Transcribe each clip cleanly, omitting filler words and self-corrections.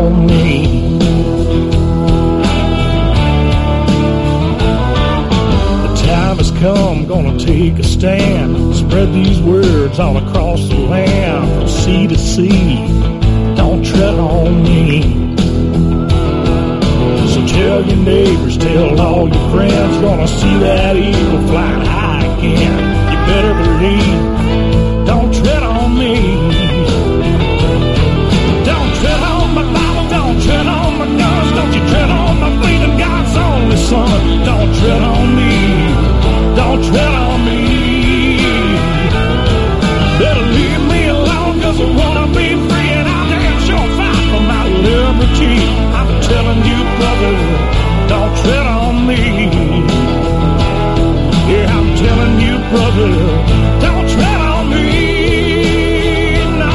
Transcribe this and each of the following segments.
on me. The time has come, gonna take a stand, spread these words all across the land, from sea to sea. Don't tread on me. So tell your neighbors, tell all your friends, gonna see that eagle flying high again. You better believe, don't tread on me. Don't tread on my Bible, don't tread on my guns, don't you tread on my bleeding God's only son. Don't tread on me, don't tread on me. Better leave me alone, cause I wanna be free, and I'll damn sure fight for my liberty. I'm telling you, brother, don't tread on me. Yeah, I'm telling you, brother, don't tread on me. No.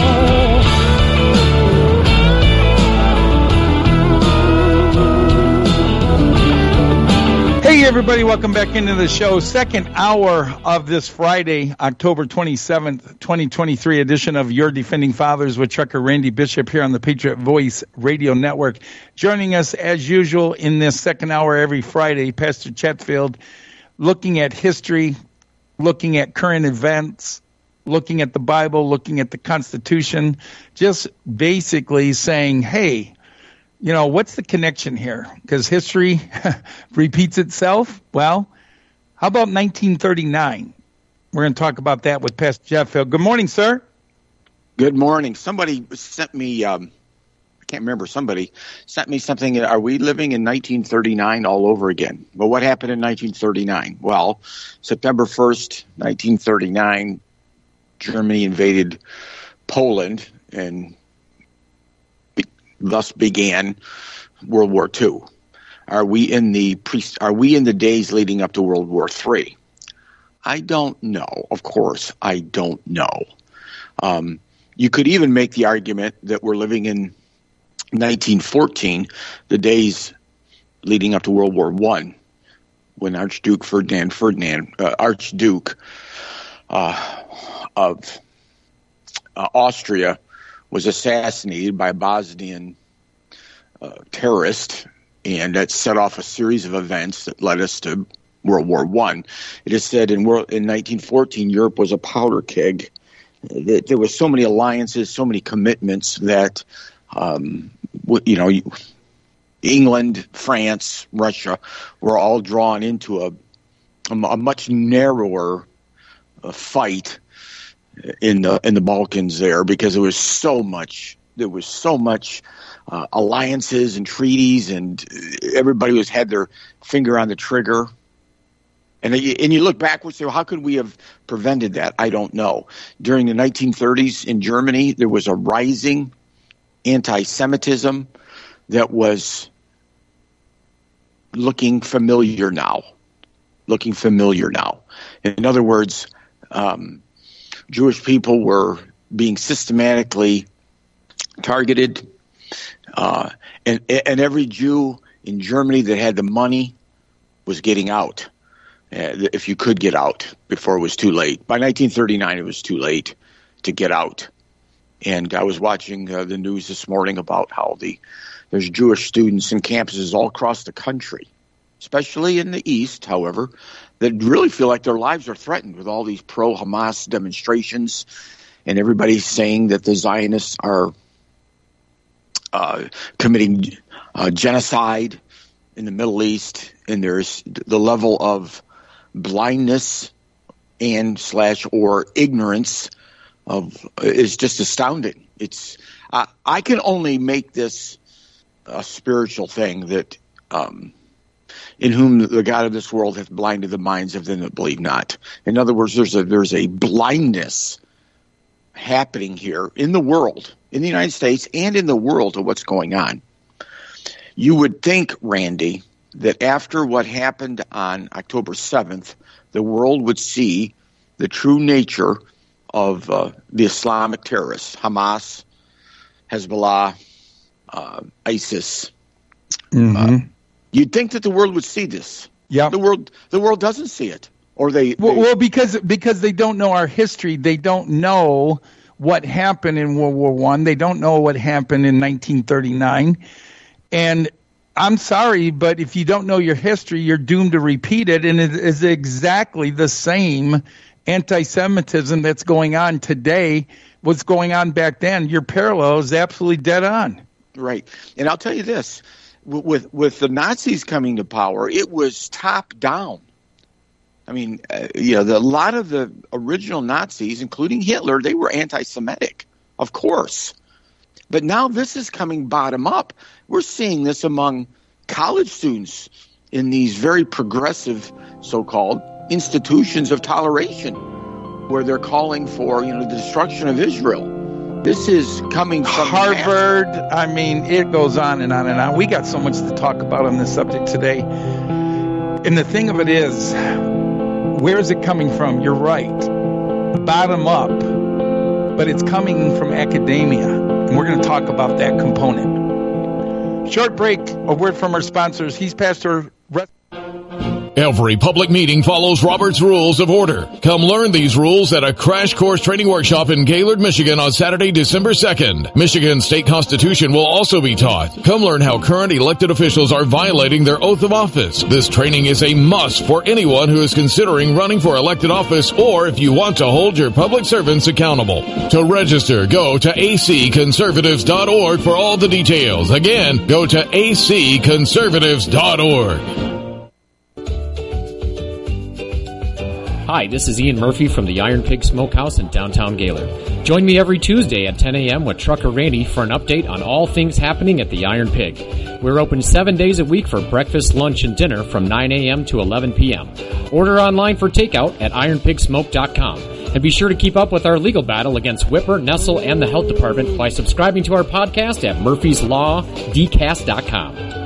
Hey, everybody, welcome back into the show. Second hour of this Friday, October 27th, 2023 edition of Your Defending Fathers with Trucker Randy Bishop here on the Patriot Voice Radio Network. Joining us, as usual, in this second hour every Friday, Pastor Chetfield, looking at history, looking at current events, looking at the Bible, looking at the Constitution, just basically saying, hey, you know, what's the connection here? Because history repeats itself. Well, how about 1939? We're going to talk about that with Pastor Chetfield. Good morning, sir. Good morning. Somebody sent me, I can't remember, somebody sent me something. Are we living in 1939 all over again? Well, what happened in 1939? Well, September 1st, 1939, Germany invaded Poland and thus began World War II. Are we in the days leading up to World War III? I don't know. Of course, I don't know. You could even make the argument that we're living in 1914, the days leading up to World War I, when Archduke Archduke of Austria was assassinated by a Bosnian terrorist, and that set off a series of events that led us to World War I. It is said in 1914, Europe was a powder keg. There were so many alliances, so many commitments that, England, France, Russia were all drawn into a much narrower fight in the Balkans there, because there was so much alliances and treaties, and everybody had their finger on the trigger. And you look backwards, say, well, how could we have prevented that? I don't know. During the 1930s in Germany, there was a rising anti-Semitism that was looking familiar now. In other words, Jewish people were being systematically targeted, and every Jew in Germany that had the money was getting out, if you could get out before it was too late. By 1939, it was too late to get out. And I was watching the news this morning about how there's Jewish students in campuses all across the country, especially in the East, however, that really feel like their lives are threatened with all these pro-Hamas demonstrations, and everybody's saying that the Zionists are committing genocide in the Middle East, and there's the level of blindness or ignorance is just astounding. I can only make this a spiritual thing, that in whom the God of this world hath blinded the minds of them that believe not. In other words, there's a blindness happening here in the world, in the United States and in the world, of what's going on. You would think, Randy, that after what happened on October 7th, the world would see the true nature of the Islamic terrorists, Hamas, Hezbollah, ISIS. Mm-hmm. You'd think that the world would see this. Yeah. The world doesn't see it. Or because they don't know our history. They don't know what happened in World War I. They don't know what happened in 1939. And I'm sorry, but if you don't know your history, you're doomed to repeat it. And it is exactly the same anti-Semitism that's going on today, what's going on back then. Your parallel is absolutely dead on. Right. And I'll tell you this, with the Nazis coming to power, it was top down. I mean, a lot of the original Nazis, including Hitler, they were anti-Semitic, of course. But now this is coming bottom up. We're seeing this among college students in these very progressive so-called institutions of toleration, where they're calling for, the destruction of Israel. This is coming from Harvard. I mean, it goes on and on and on. We got so much to talk about on this subject today. And the thing of it is, where is it coming from? You're right. Bottom up. But it's coming from academia. And we're going to talk about that component. Short break. A word from our sponsors. He's Pastor Every public meeting follows Robert's Rules of Order. Come learn these rules at a crash course training workshop in Gaylord, Michigan on Saturday, December 2nd. Michigan's state constitution will also be taught. Come learn how current elected officials are violating their oath of office. This training is a must for anyone who is considering running for elected office or if you want to hold your public servants accountable. To register, go to acconservatives.org for all the details. Again, go to acconservatives.org. Hi, this is Ian Murphy from the Iron Pig Smokehouse in downtown Gaylord. Join me every Tuesday at 10 a.m. with Trucker Randy for an update on all things happening at the Iron Pig. We're open 7 days a week for breakfast, lunch, and dinner from 9 a.m. to 11 p.m. Order online for takeout at ironpigsmoke.com. And be sure to keep up with our legal battle against Whipper, Nestle, and the Health Department by subscribing to our podcast at murphyslawdcast.com.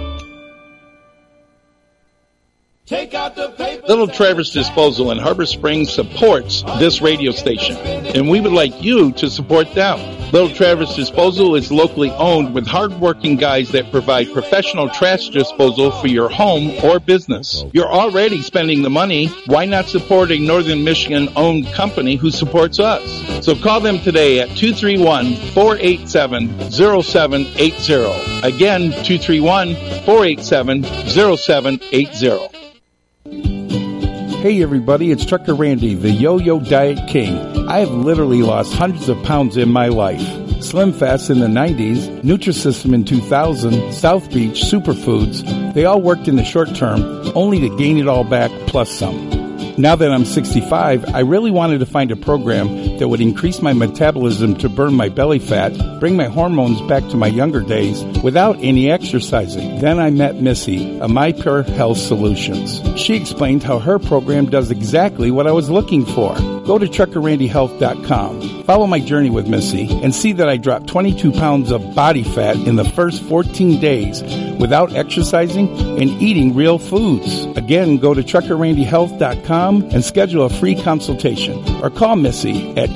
Take out the paper. Little Traverse Disposal in Harbor Springs supports this radio station, and we would like you to support them. Little Traverse Disposal is locally owned with hardworking guys that provide professional trash disposal for your home or business. You're already spending the money. Why not support a Northern Michigan-owned company who supports us? So call them today at 231-487-0780. Again, 231-487-0780. Hey everybody, it's Trucker Randy, the Yo-Yo Diet King. I have literally lost hundreds of pounds in my life. Slim Fast in the 90s, Nutrisystem in 2000, South Beach, Superfoods, they all worked in the short term, only to gain it all back plus some. Now that I'm 65, I really wanted to find a program that would increase my metabolism to burn my belly fat, bring my hormones back to my younger days without any exercising. Then I met Missy, of My Pure Health Solutions. She explained how her program does exactly what I was looking for. Go to truckerrandyhealth.com. Follow my journey with Missy and see that I dropped 22 pounds of body fat in the first 14 days without exercising and eating real foods. Again, go to truckerrandyhealth.com and schedule a free consultation or call Missy at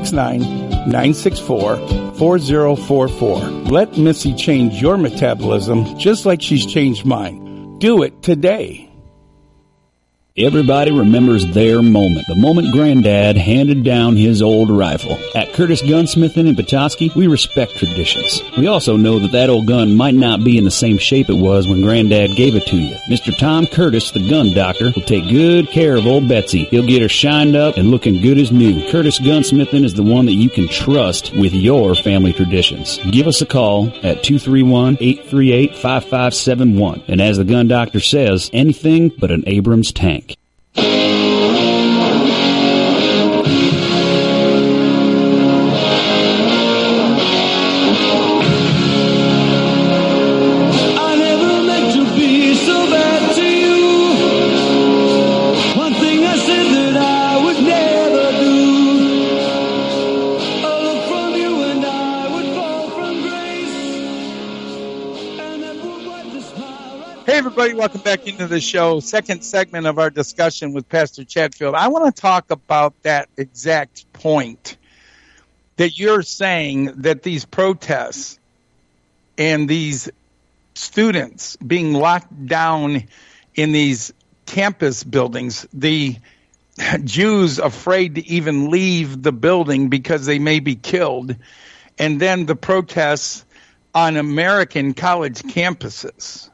269-964-4044. Let Missy change your metabolism just like she's changed mine. Do it today. Everybody remembers their moment, the moment Granddad handed down his old rifle. At Curtis Gunsmithing in Petoskey, we respect traditions. We also know that old gun might not be in the same shape it was when Granddad gave it to you. Mr. Tom Curtis, the gun doctor, will take good care of old Betsy. He'll get her shined up and looking good as new. Curtis Gunsmithing is the one that you can trust with your family traditions. Give us a call at 231-838-5571. And as the gun doctor says, anything but an Abrams tank. Hey, everybody, welcome back into the show. Second segment of our discussion with Pastor Chatfield. I want to talk about that exact point that you're saying, that these protests and these students being locked down in these campus buildings, the Jews afraid to even leave the building because they may be killed, and then the protests on American college campuses.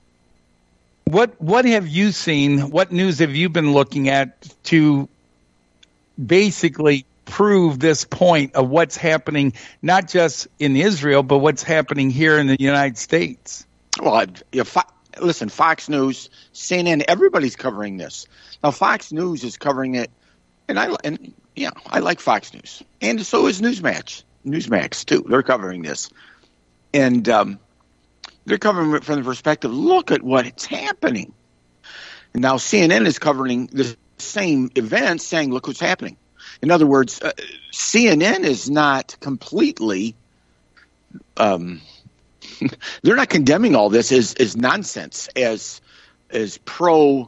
What have you seen? What news have you been looking at to basically prove this point of what's happening, not just in Israel, but what's happening here in the United States? Well, listen, Fox News, CNN, everybody's covering this. Now, Fox News is covering it, and I like Fox News, and so is Newsmax too. They're covering this, and they're covering it from the perspective. Look at what's happening. And now CNN is covering the same event, saying, "Look what's happening." In other words, CNN is not completely. They're not condemning all this as nonsense, as pro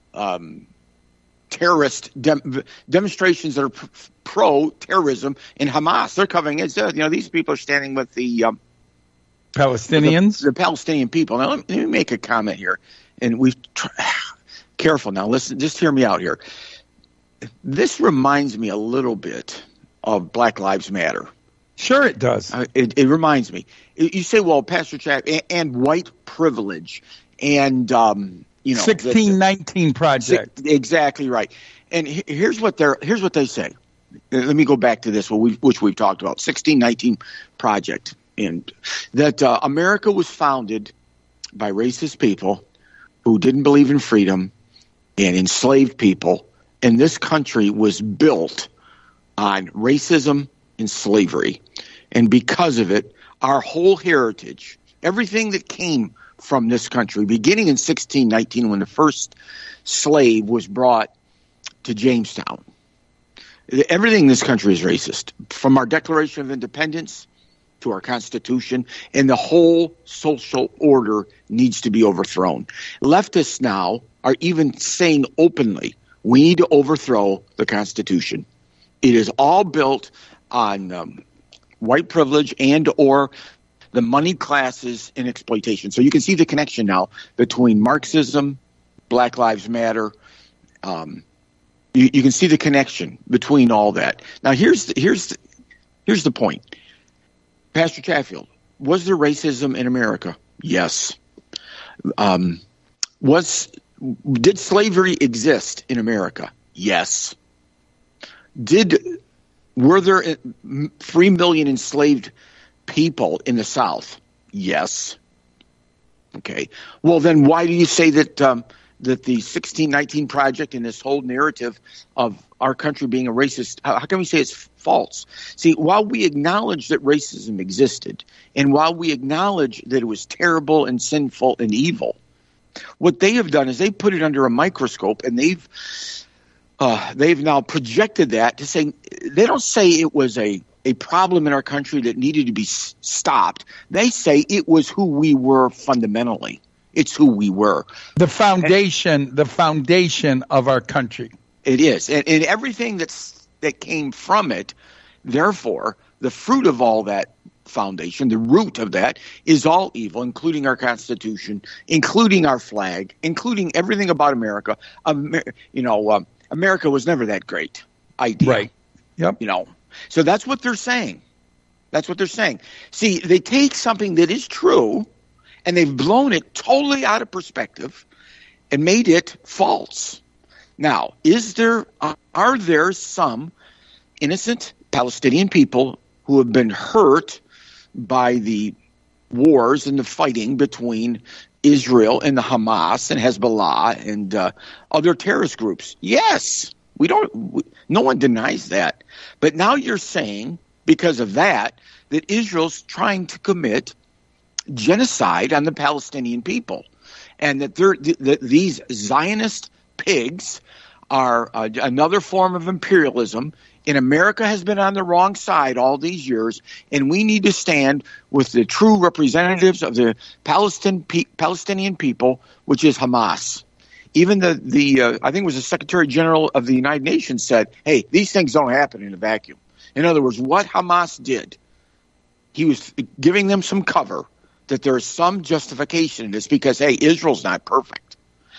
terrorist demonstrations that are pro terrorism in Hamas. They're covering it. These people are standing with the Palestinians, the Palestinian people. Now let me make a comment here, and careful now. Listen, just hear me out here. This reminds me a little bit of Black Lives Matter. Sure, it does. It reminds me. You say, well, Pastor Chap, and white privilege, and 1619 Project. Exactly right. And here's what they say. Let me go back to this, which we've talked about. 1619 Project, and that America was founded by racist people who didn't believe in freedom and enslaved people, and this country was built on racism and slavery. And because of it, our whole heritage, everything that came from this country, beginning in 1619 when the first slave was brought to Jamestown, everything in this country is racist, from our Declaration of Independence to our Constitution, and the whole social order needs to be overthrown. Leftists now are even saying openly, we need to overthrow the Constitution. It is all built on white privilege and or the money classes and exploitation. So you can see the connection now between Marxism, Black Lives Matter. You can see the connection between all that. Now here's the point. Pastor Chatfield, was there racism in America? Yes. Did slavery exist in America? Yes. Were there 3 million enslaved people in the South? Yes. Okay. Well, then why do you say that the 1619 Project and this whole narrative of our country being a racist, how can we say it's false? See, while we acknowledge that racism existed, and while we acknowledge that it was terrible and sinful and evil, what they have done is they put it under a microscope, and they've now projected that to say, they don't say it was a problem in our country that needed to be stopped. They say it was who we were fundamentally. It's who we were. The foundation of our country. It is. And everything that came from it, therefore, the fruit of all that foundation, the root of that, is all evil, including our Constitution, including our flag, including everything about America. America was never that great idea. Right. Yep. So that's what they're saying. See, they take something that is true and they've blown it totally out of perspective and made it false. Now, are there some innocent Palestinian people who have been hurt by the wars and the fighting between Israel and the Hamas and Hezbollah and other terrorist groups? Yes. No one denies that. But now you're saying, because of that Israel's trying to commit genocide on the Palestinian people, and that these Zionist pigs are another form of imperialism, and America has been on the wrong side all these years, and we need to stand with the true representatives of the Palestinian people, which is Hamas. Even the I think it was the Secretary General of the United Nations said, hey, these things don't happen in a vacuum. In other words, what Hamas did, he was giving them some cover that there is some justification in this because, hey, Israel's not perfect.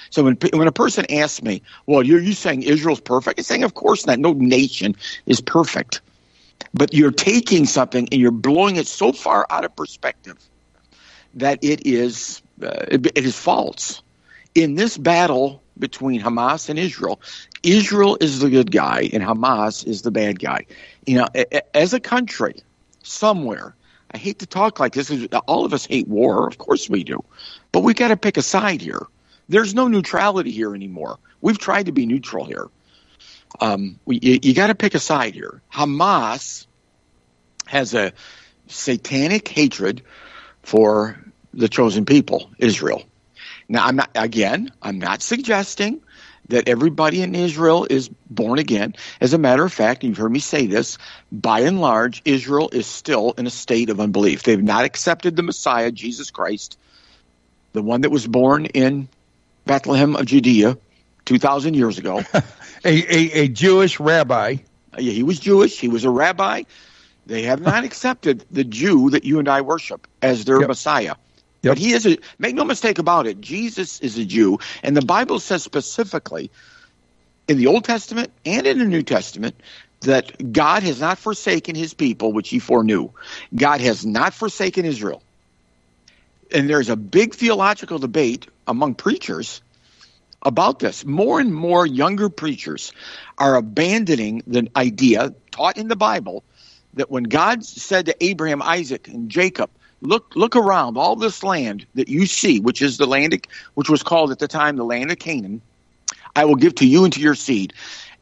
So when a person asks me, well, you're saying Israel's perfect? I'm saying, of course not. No nation is perfect. But you're taking something and you're blowing it so far out of perspective that it is false. In this battle between Hamas and Israel, Israel is the good guy and Hamas is the bad guy. You know, as a country, somewhere, I hate to talk like this. All of us hate war. Of course we do. But we got to pick a side here. There's no neutrality here anymore. We've tried to be neutral here. You got to pick a side here. Hamas has a satanic hatred for the chosen people, Israel. Now, I'm not suggesting that everybody in Israel is born again. As a matter of fact, you've heard me say this, by and large, Israel is still in a state of unbelief. They've not accepted the Messiah, Jesus Christ, the one that was born in Bethlehem of Judea 2,000 years ago. a Jewish rabbi. He was Jewish. He was a rabbi. They have not accepted the Jew that you and I worship as their Messiah. But he is make no mistake about it, Jesus is a Jew. And the Bible says specifically in the Old Testament and in the New Testament that God has not forsaken his people, which he foreknew. God has not forsaken Israel. And there's a big theological debate among preachers about this. More and more younger preachers are abandoning the idea taught in the Bible that when God said to Abraham, Isaac, and Jacob, look around, all this land that you see, which is the land, which was called at the time the land of Canaan, I will give to you and to your seed.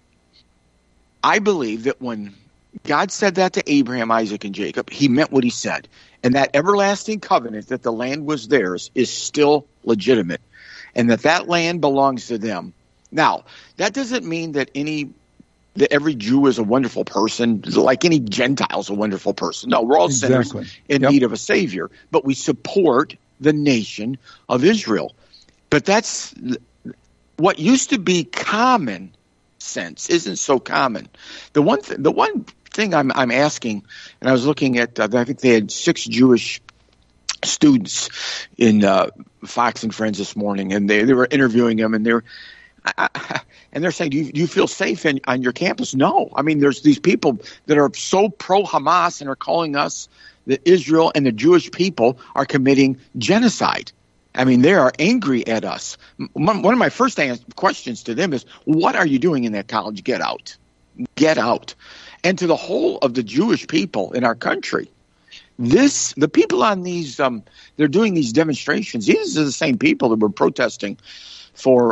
I believe that when God said that to Abraham, Isaac, and Jacob, he meant what he said. And that everlasting covenant that the land was theirs is still legitimate, and that land belongs to them. Now, that doesn't mean that every Jew is a wonderful person, like any Gentile is a wonderful person. No, we're all sinners in need of a Savior, but we support the nation of Israel. But that's what used to be common sense isn't so common. The one thing I'm asking, and I was looking at, I think they had 6 Jewish students in Fox and Friends this morning, and they were interviewing them, and they're saying, do you feel safe on your campus? No. I mean, there's these people that are so pro-Hamas and are calling us that Israel and the Jewish people are committing genocide. I mean, they are angry at us. One of my first questions to them is, what are you doing in that college? Get out. Get out. And to the whole of the Jewish people in our country, the people on these, they're doing these demonstrations. These are the same people that were protesting for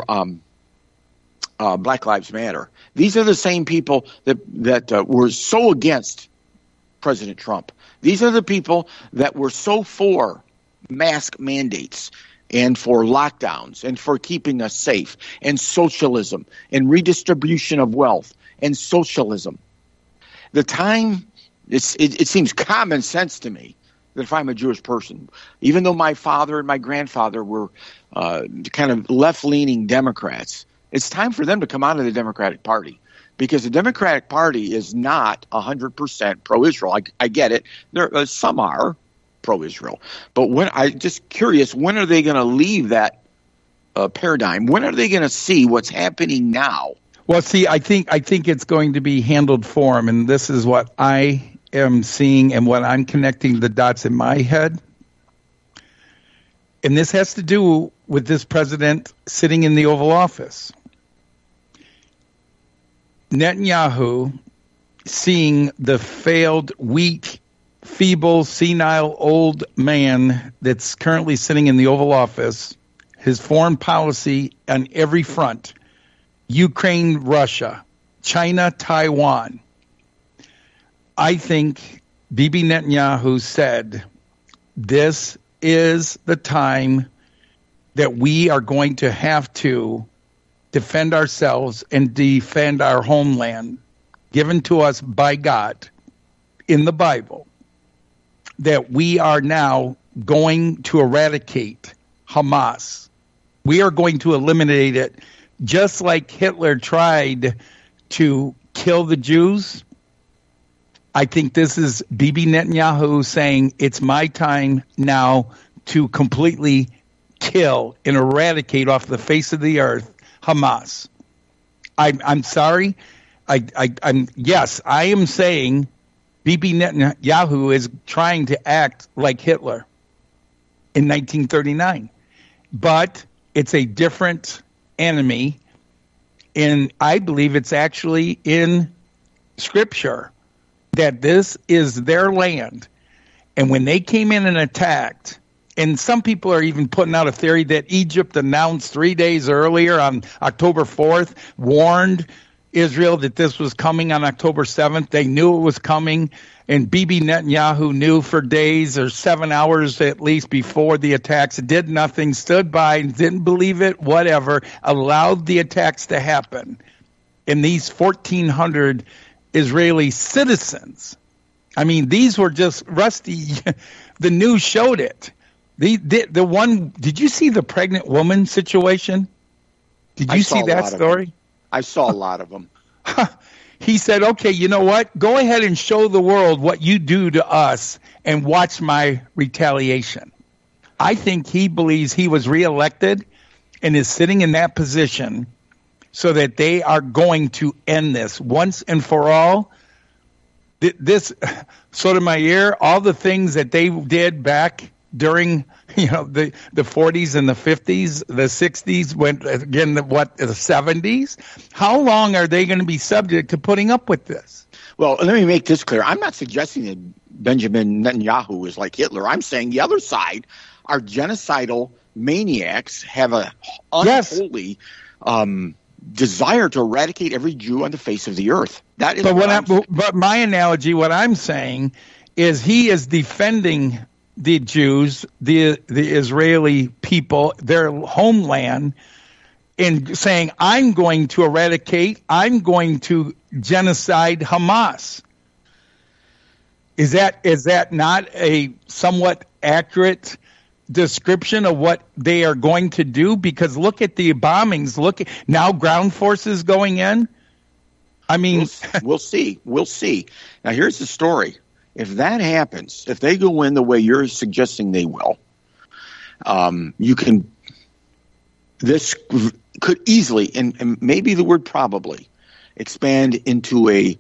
Black Lives Matter. These are the same people that were so against President Trump. These are the people that were so for mask mandates and for lockdowns and for keeping us safe and socialism and redistribution of wealth and socialism. The time, it seems common sense to me that if I'm a Jewish person, even though my father and my grandfather were kind of left-leaning Democrats, it's time for them to come out of the Democratic Party, because the Democratic Party is not 100% pro-Israel. I get it. Some are pro-Israel. But I'm just curious, when are they going to leave that paradigm? When are they going to see what's happening now? Well, see, I think it's going to be handled for them, and this is what I am seeing and what I'm connecting the dots in my head. And this has to do with this president sitting in the Oval Office. Netanyahu, seeing the failed, weak, feeble, senile old man that's currently sitting in the Oval Office, his foreign policy on every front, Ukraine, Russia, China, Taiwan. I think Bibi Netanyahu said, this is the time that we are going to have to defend ourselves and defend our homeland given to us by God in the Bible, that we are now going to eradicate Hamas. We are going to eliminate it, just like Hitler tried to kill the Jews. I think this is Bibi Netanyahu saying it's my time now to completely kill and eradicate off the face of the earth Hamas. I'm sorry. Yes, I am saying Bibi Netanyahu is trying to act like Hitler in 1939. But it's a different enemy, and I believe it's actually in Scripture that this is their land. And when they came in and attacked, and some people are even putting out a theory that Egypt announced 3 days earlier on October 4th, warned Israel that this was coming on October 7th. They knew it was coming, and Bibi Netanyahu knew for days or 7 hours at least before the attacks, did nothing, stood by, didn't believe it, whatever, allowed the attacks to happen. And these 1,400 Israeli citizens, I mean, these were just Rusty, the news showed it. The one, did you see the pregnant woman situation? Did you see that story? I saw a lot of them. He said, okay, you know what? Go ahead and show the world what you do to us and watch my retaliation. I think he believes he was reelected and is sitting in that position so that they are going to end this once and for all. This, Sotomayor, all the things that they did back during, the 40s and the 50s, the 60s, went again, the 70s. How long are they going to be subject to putting up with this? Well, let me make this clear. I'm not suggesting that Benjamin Netanyahu is like Hitler. I'm saying the other side are genocidal maniacs, have a unholy desire to eradicate every Jew on the face of the earth. That is. But my analogy, what I'm saying, is he is defending the Jews, the Israeli people, their homeland, in saying, I'm going to eradicate, I'm going to genocide Hamas. Is that not a somewhat accurate description of what they are going to do? Because look at the bombings. Look at now, ground forces going in. I mean, we'll see. Now, here's the story. If that happens, if they go in the way you're suggesting they will, this could easily, and maybe the word probably, expand into a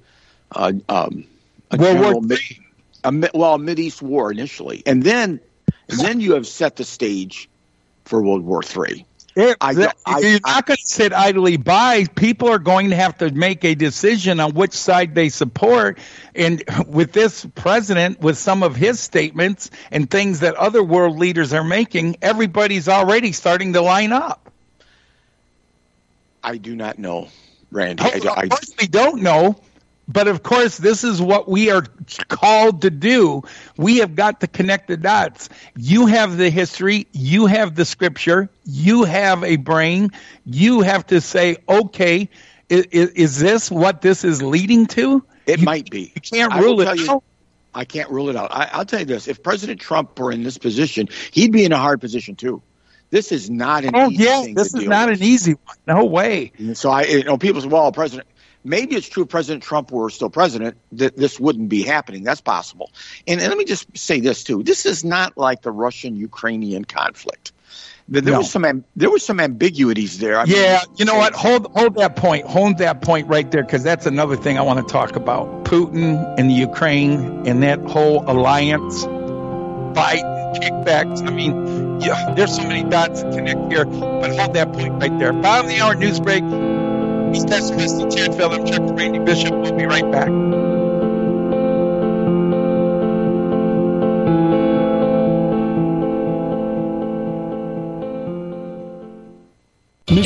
Mideast war initially, and then you have set the stage for World War III. You're not going to sit idly by. People are going to have to make a decision on which side they support. And with this president, with some of his statements and things that other world leaders are making, everybody's already starting to line up. I do not know, Randy. Of course we don't know. But, of course, this is what we are called to do. We have got to connect the dots. You have the history. You have the scripture. You have a brain. You have to say, okay, is this what this is leading to? It might be. You can't rule it out. I can't rule it out. I'll tell you this. If President Trump were in this position, he'd be in a hard position, too. This is not an easy thing this is not an easy one. No way. So, people say, well, maybe it's true if President Trump were still president that this wouldn't be happening. That's possible. And let me just say this, too. This is not like the Russian-Ukrainian conflict. There was some ambiguities there. You know what? Hold that point. Hold that point right there, because that's another thing I want to talk about. Putin and the Ukraine and that whole alliance, Biden kickbacks. I mean, there's so many dots to connect here, but hold that point right there. Bottom of the hour news break. He's Ted Smith, Chad Phil, I'm Chuck Randy Bishop. We'll be right back.